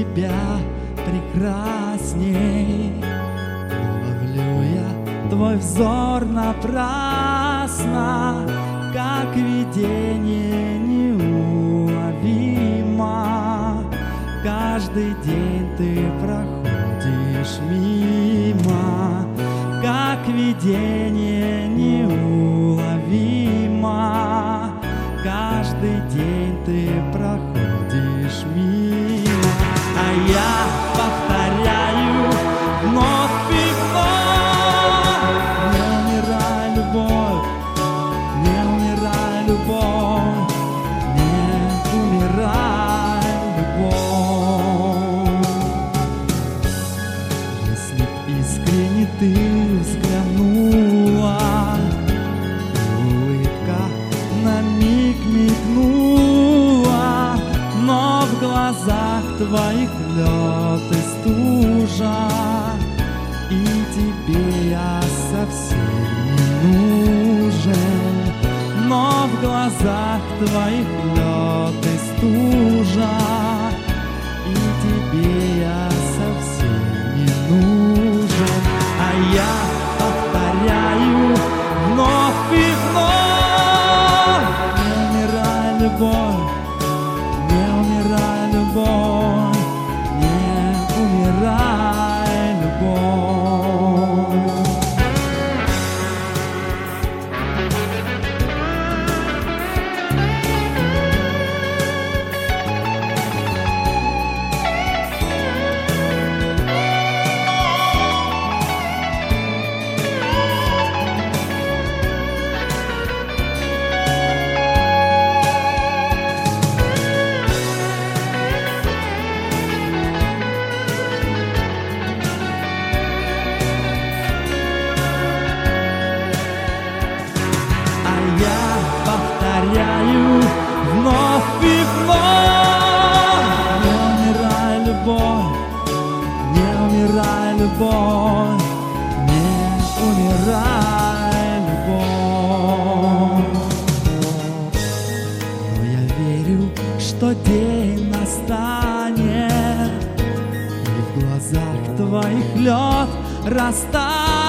тебя прекрасней. Но ловлю я твой взор напрасно, как видение неуловимо. Каждый день ты проходишь мимо, как видение неуловимо. Каждый день ты проходишь мимо, а я повторяю вновь и вновь: не умирай, любовь, не умирай, любовь, не умирай, любовь. Если б искренне ты взглянула, улыбка на миг мигнула, но в глазах твоих лед и стужа, и тебе я совсем не нужен. Но в глазах твоих лед и стужа, и тебе я совсем не нужен. А я повторяю вновь и вновь: не умирай, любовь, не умирай, любовь, не умирай, любовь. Повторяю вновь и вновь: не умирай, любовь, не умирай, любовь, не умирай, любовь. Но я верю, что день настанет, и в глазах твоих лед растает.